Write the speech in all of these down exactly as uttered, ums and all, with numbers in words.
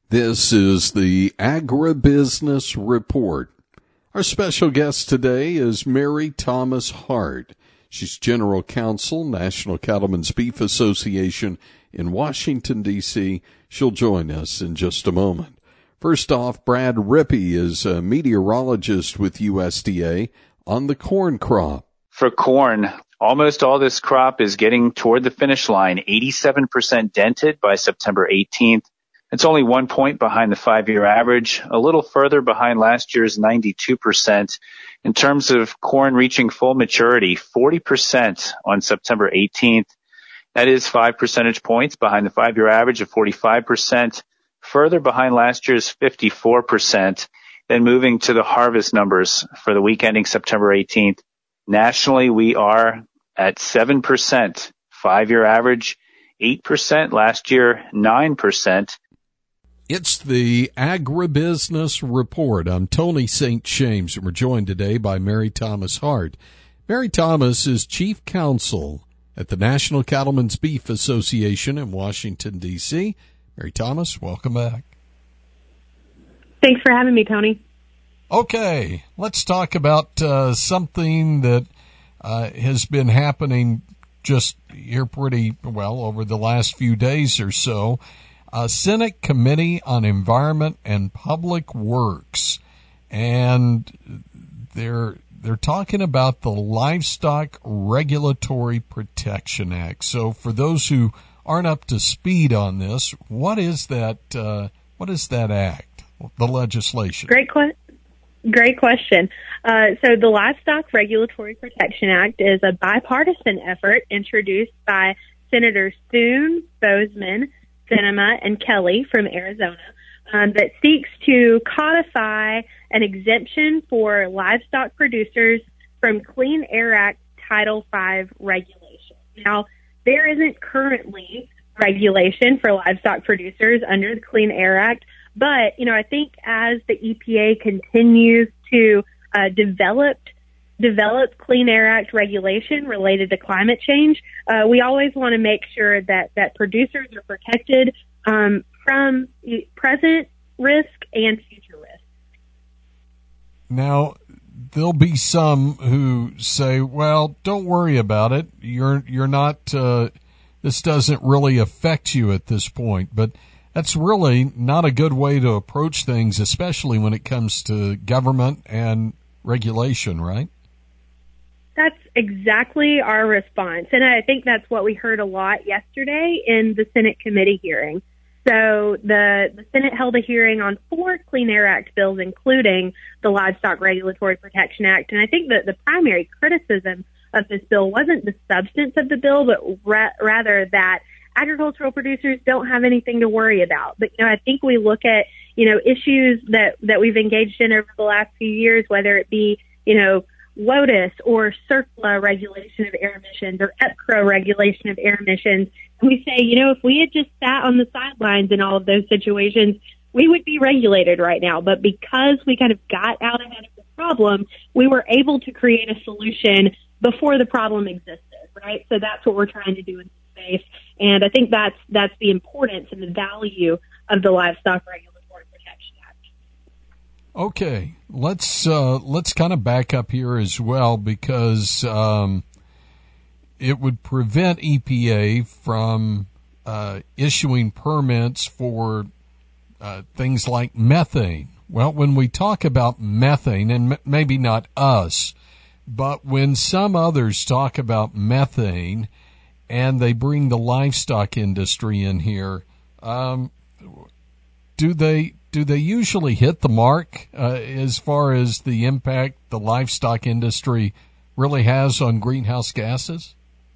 This is the Agribusiness Report. Our special guest today is Mary Thomas Hart. She's General Counsel, National Cattlemen's Beef Association in Washington, D C She'll join us in just a moment. First off, Brad Rippey is a meteorologist with U S D A on the corn crop. For corn, almost all this crop is getting toward the finish line, eighty-seven percent dented by September eighteenth. It's only one point behind the five-year average, a little further behind last year's ninety-two percent. In terms of corn reaching full maturity, forty percent on September eighteenth. That is five percentage points behind the five-year average of forty-five percent, further behind last year's fifty-four percent. Then moving to the harvest numbers for the week ending September eighteenth. Nationally, we are at seven percent, five-year average, eight percent, last year, nine percent. It's the Agribusiness Report. I'm Tony Saint James, and we're joined today by Mary Thomas Hart. Mary Thomas is Chief Counsel at the National Cattlemen's Beef Association in Washington, D C Mary Thomas, welcome back. Thanks for having me, Tony. Okay, let's talk about uh, something that uh, has been happening just here pretty well over the last few days or so. A Senate Committee on Environment and Public Works, and they're they're talking about the Livestock Regulatory Protection Act. So, for those who aren't up to speed on this, what is that? Uh, what is that act? The legislation. Great question. Great question. Uh, so, the Livestock Regulatory Protection Act is a bipartisan effort introduced by Senators Thune, Bozeman, Sinema, and Kelly from Arizona um, that seeks to codify an exemption for livestock producers from Clean Air Act Title five regulation. Now, there isn't currently regulation for livestock producers under the Clean Air Act, but, you know, I think as the E P A continues to uh, develop develop Clean Air Act regulation related to climate change, uh, we always want to make sure that, that producers are protected um, from present risk and future risk. Now, there'll be some who say, well, don't worry about it. You're, you're not, uh, this doesn't really affect you at this point, but that's really not a good way to approach things, especially when it comes to government and regulation, right? That's exactly our response. And I think that's what we heard a lot yesterday in the Senate committee hearing. So the, the Senate held a hearing on four Clean Air Act bills, including the Livestock Regulatory Protection Act. And I think that the primary criticism of this bill wasn't the substance of the bill, but ra- rather that agricultural producers don't have anything to worry about. But, you know, I think we look at, you know, issues that, that we've engaged in over the last few years, whether it be, you know, WOTUS or CERCLA regulation of air emissions or E P C R O regulation of air emissions. And we say, you know, if we had just sat on the sidelines in all of those situations, we would be regulated right now. But because we kind of got out ahead of the problem, we were able to create a solution before the problem existed, right? So that's what we're trying to do in this space. And I think that's, that's the importance and the value of the Livestock Regulatory Protection Act. Okay, let's uh, let's kind of back up here as well, because um, it would prevent E P A from uh, issuing permits for uh, things like methane. Well, when we talk about methane, and m- maybe not us, but when some others talk about methane and they bring the livestock industry in here, um, do they... Do they usually hit the mark uh, as far as the impact the livestock industry really has on greenhouse gases?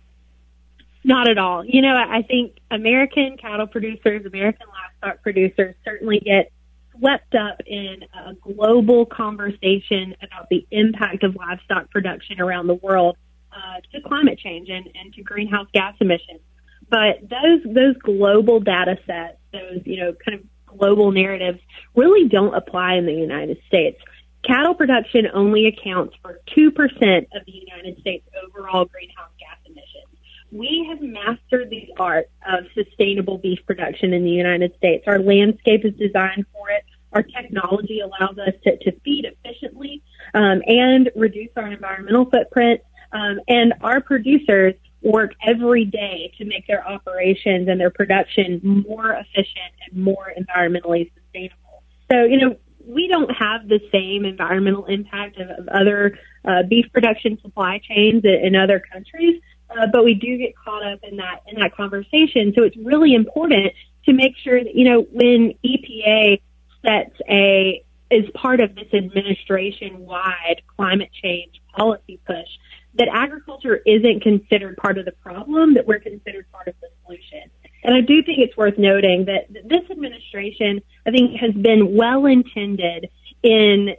Not at all. You know, I think American cattle producers, American livestock producers certainly get swept up in a global conversation about the impact of livestock production around the world uh, to climate change and, and to greenhouse gas emissions. But those those global data sets, those, you know, kind of global narratives really don't apply in the United States. Cattle production only accounts for two percent of the United States overall greenhouse gas emissions. we have mastered the art of sustainable beef production in the United States. Our landscape is designed for it. Our technology allows us to, to feed efficiently um, and reduce our environmental footprint. Um, and our producers work every day to make their operations and their production more efficient and more environmentally sustainable. So, you know, we don't have the same environmental impact of, of other uh, beef production supply chains in, in other countries, uh, but we do get caught up in that in that conversation. So it's really important to make sure that, you know, when E P A sets a is part of this administration-wide climate change policy push, that agriculture isn't considered part of the problem, that we're considered part of the solution. And I do think it's worth noting that this administration, I think, has been well-intended in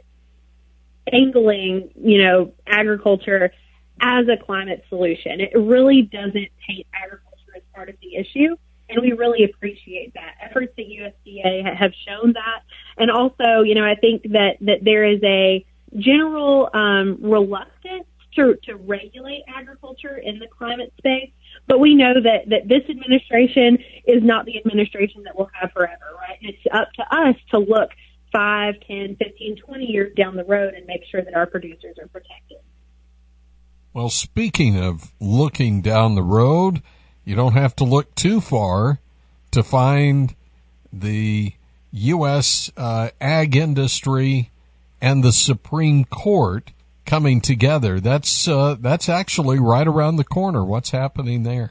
angling, you know, agriculture as a climate solution. It really doesn't paint agriculture as part of the issue, and we really appreciate that. Efforts at U S D A have shown that. And also, you know, I think that, that there is a general um, reluctance To, to regulate agriculture in the climate space. But we know that, that this administration is not the administration that we'll have forever, right? It's up to us to look five, ten, fifteen, twenty years down the road and make sure that our producers are protected. Well, speaking of looking down the road, you don't have to look too far to find the U S uh, ag industry and the Supreme Court coming together. That's uh, that's actually right around the corner. What's happening there?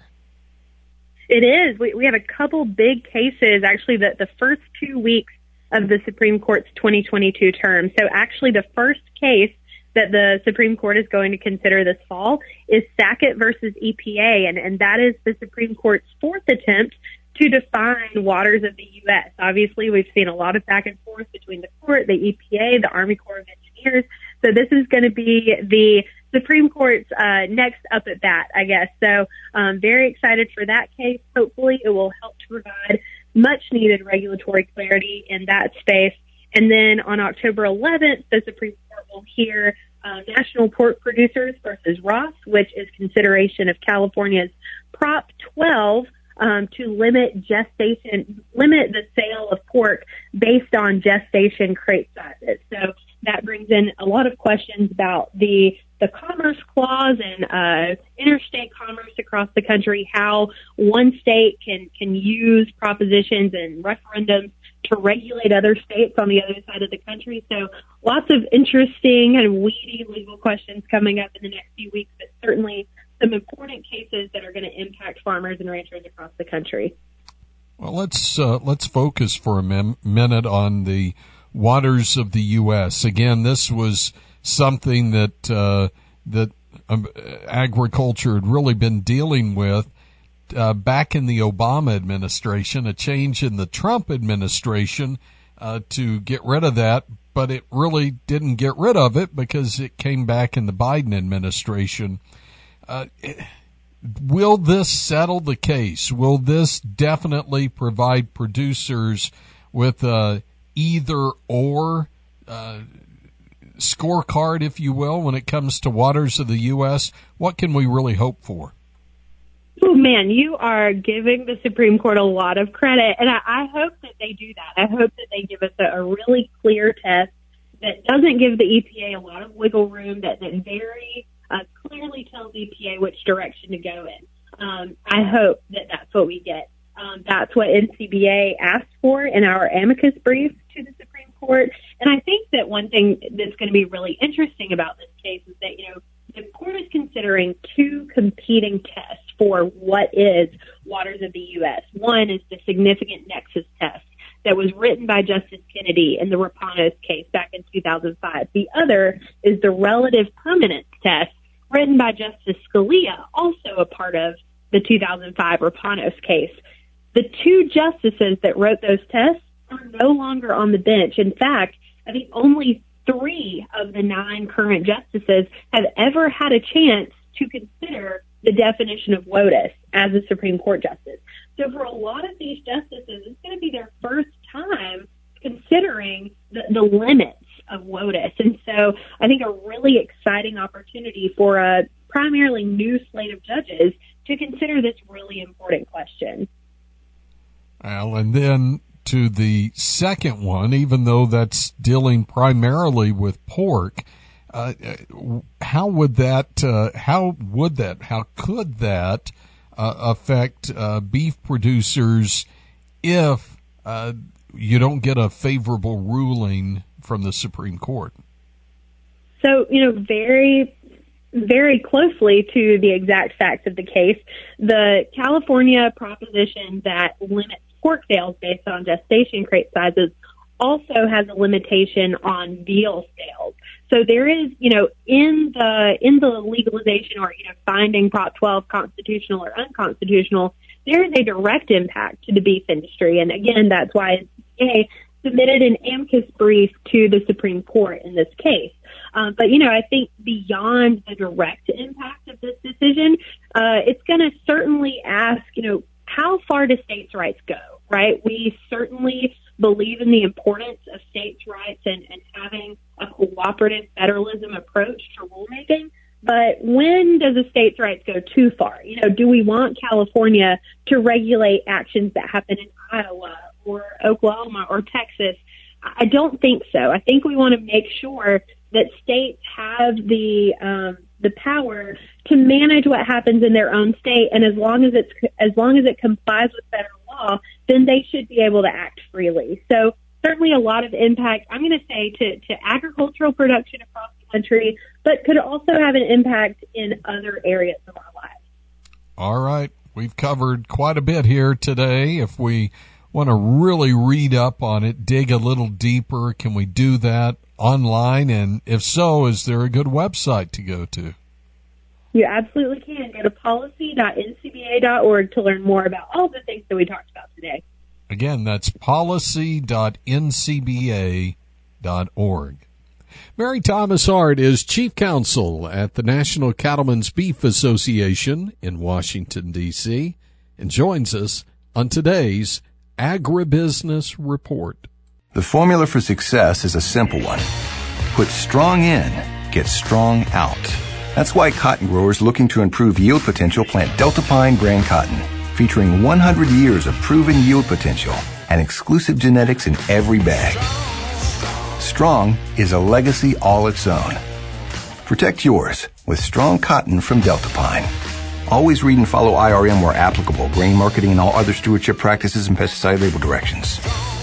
It is. We, we have a couple big cases, actually, the, the first two weeks of the Supreme Court's twenty twenty-two term. So actually the first case that the Supreme Court is going to consider this fall is Sackett versus E P A, and, and that is the Supreme Court's fourth attempt to define waters of the U S. Obviously, we've seen a lot of back and forth between the court, the E P A, the Army Corps of Engineers. So this is going to be the Supreme Court's uh, next up at bat, I guess. So um, very excited for that case. Hopefully it will help to provide much needed regulatory clarity in that space. And then on October eleventh, the Supreme Court will hear uh, National Pork Producers versus Ross, which is consideration of California's Prop twelve um, to limit gestation, limit the sale of pork based on gestation crate sizes. So that brings in a lot of questions about the the Commerce Clause and uh, interstate commerce across the country, how one state can, can use propositions and referendums to regulate other states on the other side of the country. So lots of interesting and weedy legal questions coming up in the next few weeks, but certainly some important cases that are going to impact farmers and ranchers across the country. Well, let's uh, let's focus for a min- minute on the waters of the U S. Again, this was something that uh, that um, agriculture had really been dealing with uh, back in the Obama administration, a change in the Trump administration uh, to get rid of that, but it really didn't get rid of it because it came back in the Biden administration. Uh, will this settle the case? Will this definitely provide producers with a either or uh, scorecard, if you will, when it comes to waters of the U S? What can we really hope for? Oh, man, you are giving the Supreme Court a lot of credit, and I, I hope that they do that. I hope that they give us a, a really clear test that doesn't give the E P A a lot of wiggle room, that, that very uh, clearly tells E P A which direction to go in. Um, I hope that that's what we get. Um, that's what N C B A asked for in our amicus brief to the Supreme Court. And I think that one thing that's going to be really interesting about this case is that, you know, the court is considering two competing tests for what is waters of the U S. One is the significant nexus test that was written by Justice Kennedy in the Rapanos case back in two thousand five. The other is the relative permanence test written by Justice Scalia, also a part of the two thousand five Rapanos case. The two justices that wrote those tests are no longer on the bench. In fact, I think only three of the nine current justices have ever had a chance to consider the definition of WOTUS as a Supreme Court justice. So for a lot of these justices, it's going to be their first time considering the, the limits of WOTUS. And so I think a really exciting opportunity for a primarily new slate of judges to consider this really important question. Well, and then to the second one, even though that's dealing primarily with pork, uh, how would that, uh, how would that, how could that uh, affect uh, beef producers if uh, you don't get a favorable ruling from the Supreme Court? So, you know, very, very closely to the exact facts of the case, the California proposition that limits pork sales based on gestation crate sizes also has a limitation on veal sales. So there is, you know, in the in the legalization or, you know, finding Prop twelve constitutional or unconstitutional, there is a direct impact to the beef industry. And again, that's why N C B A submitted an amicus brief to the Supreme Court in this case. Um, but, you know, I think beyond the direct impact of this decision, uh, it's going to certainly ask, you know, how far do states' rights go, right? We certainly believe in the importance of states' rights and, and having a cooperative federalism approach to rulemaking. But when does a state's rights go too far? You know, do we want California to regulate actions that happen in Iowa or Oklahoma or Texas? I don't think so. I think we want to make sure that states have the um, the power to manage what happens in their own state, and as long as it's as long as it complies with federal law, then they should be able to act freely. So certainly a lot of impact, I'm going to say, to, to agricultural production across the country, but could also have an impact in other areas of our lives. All right. We've covered quite a bit here today. If we want to really read up on it, dig a little deeper, can we do that online? And if so, is there a good website to go to? You absolutely can. Go to policy dot N C B A dot org to learn more about all the things that we talked about today. Again, that's policy dot N C B A dot org. Mary Thomas Hart is Chief Counsel at the National Cattlemen's Beef Association in Washington, D C, and joins us on today's Agribusiness Report. The formula for success is a simple one. Put strong in, get strong out. That's why cotton growers looking to improve yield potential plant Delta Pine brand cotton, featuring one hundred years of proven yield potential and exclusive genetics in every bag. Strong is a legacy all its own. Protect yours with strong cotton from Delta Pine. Always read and follow I R M where applicable, grain marketing and all other stewardship practices and pesticide label directions.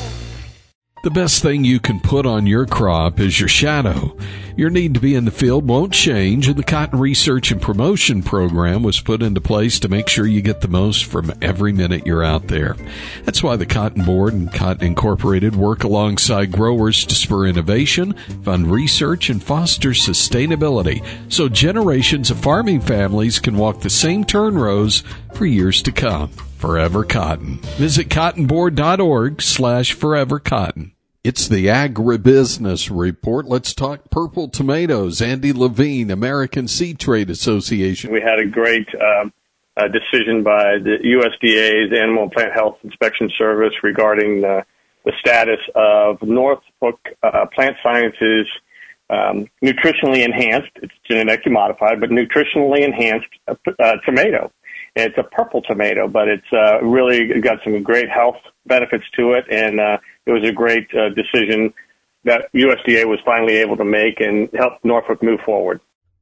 The best thing you can put on your crop is your shadow. Your need to be in the field won't change, and the Cotton Research and Promotion Program was put into place to make sure you get the most from every minute you're out there. That's why the Cotton Board and Cotton Incorporated work alongside growers to spur innovation, fund research, and foster sustainability so generations of farming families can walk the same turn rows for years to come. Forever Cotton. Visit cottonboard.org slash forever cotton. It's the Agribusiness Report. Let's talk purple tomatoes. Andy Levine, American Seed Trade Association. We had a great uh, uh, decision by the U S D A's Animal and Plant Health Inspection Service regarding uh, the status of Norfolk uh, Plant Sciences um, nutritionally enhanced, it's genetically modified, but nutritionally enhanced uh, uh, tomato. It's a purple tomato, but it's uh, really got some great health benefits to it, and uh, it was a great uh, decision that U S D A was finally able to make and help Norfolk move forward.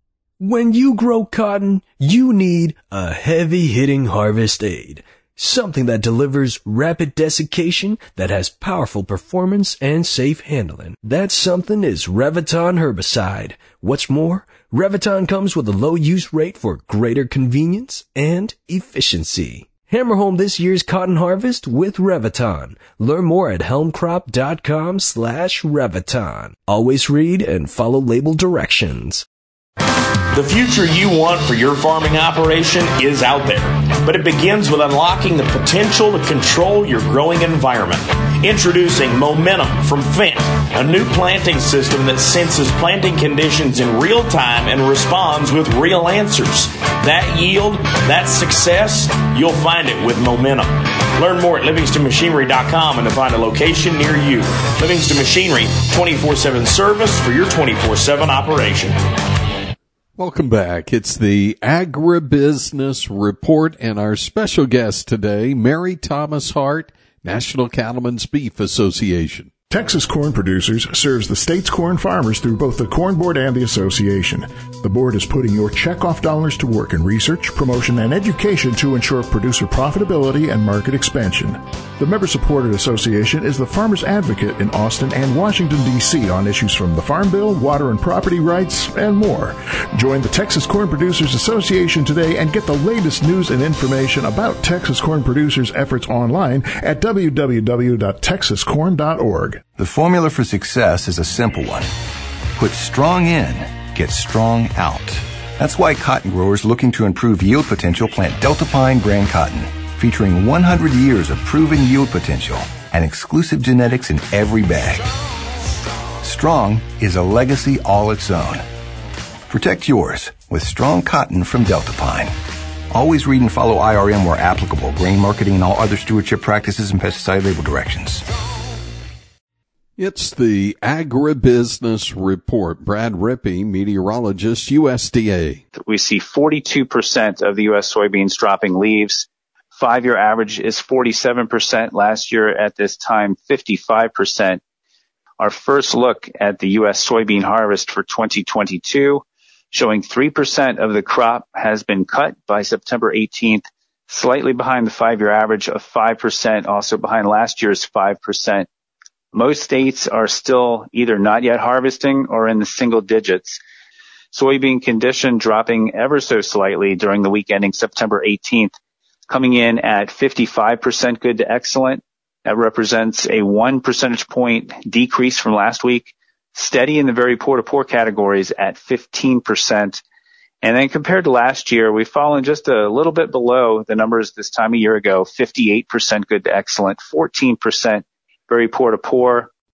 When you grow cotton, you need a heavy-hitting harvest aid, something that delivers rapid desiccation that has powerful performance and safe handling. That something is Reviton herbicide. What's more, Reviton comes with a low use rate for greater convenience and efficiency. Hammer home this year's cotton harvest with Reviton. Learn more at helmcrop.com slash Reviton. Always read and follow label directions. The future you want for your farming operation is out there, but it begins with unlocking the potential to control your growing environment. Introducing Momentum from Fendt, a new planting system that senses planting conditions in real time and responds with real answers. That yield, that success, you'll find it with Momentum. Learn more at livingston machinery dot com and to find a location near you. Livingston Machinery, twenty-four seven service for your twenty-four seven operation. Welcome back. It's the Agribusiness Report, and our special guest today, Mary Thomas Hart, National Cattlemen's Beef Association. Texas Corn Producers serves the state's corn farmers through both the Corn Board and the association. The board is putting your checkoff dollars to work in research, promotion, and education to ensure producer profitability and market expansion. The member-supported association is the Farmers Advocate in Austin and Washington, D C on issues from the Farm Bill, water and property rights, and more. Join the Texas Corn Producers Association today and get the latest news and information about Texas Corn Producers' efforts online at w w w dot texas corn dot org. The formula for success is a simple one. Put strong in, get strong out. That's why cotton growers looking to improve yield potential plant Delta Pine brand cotton, featuring one hundred years of proven yield potential and exclusive genetics in every bag. Strong is a legacy all its own. Protect yours with strong cotton from Delta Pine. Always read and follow I R M where applicable, grain marketing and all other stewardship practices and pesticide label directions. It's the Agribusiness Report. Brad Rippey, meteorologist, U S D A. We see forty-two percent of the U S soybeans dropping leaves. Five-year average is forty-seven percent. Last year at this time, fifty-five percent. Our first look at the U S soybean harvest for twenty twenty-two, showing three percent of the crop has been cut by September eighteenth, slightly behind the five-year average of five percent, also behind last year's five percent. Most states are still either not yet harvesting or in the single digits. Soybean condition dropping ever so slightly during the week ending September eighteenth, coming in at fifty-five percent good to excellent. That represents a one percentage point decrease from last week, steady in the very poor to poor categories at fifteen percent. And then compared to last year, we've fallen just a little bit below the numbers this time a year ago, fifty-eight percent good to excellent, fourteen percent very poor to poor.